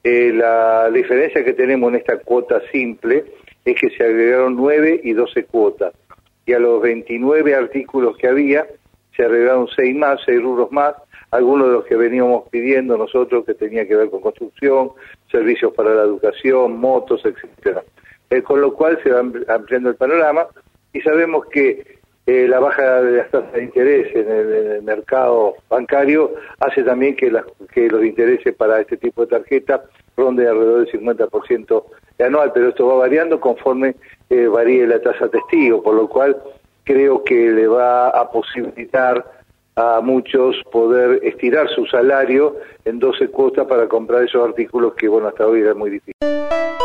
La diferencia que tenemos en esta cuota simple es que se agregaron 9 y 12 cuotas, y a los 29 artículos que había se agregaron 6 más, 6 rubros más, algunos de los que veníamos pidiendo nosotros, que tenía que ver con construcción, servicios para la educación, motos, etcétera. Con lo cual se va ampliando el panorama, y sabemos que la baja de las tasas de interés en el mercado bancario hace también que los intereses para este tipo de tarjetas ronden alrededor del 50% anual, pero esto va variando conforme varíe la tasa testigo, por lo cual creo que le va a posibilitar a muchos poder estirar su salario en 12 cuotas para comprar esos artículos que, bueno, hasta hoy era muy difícil.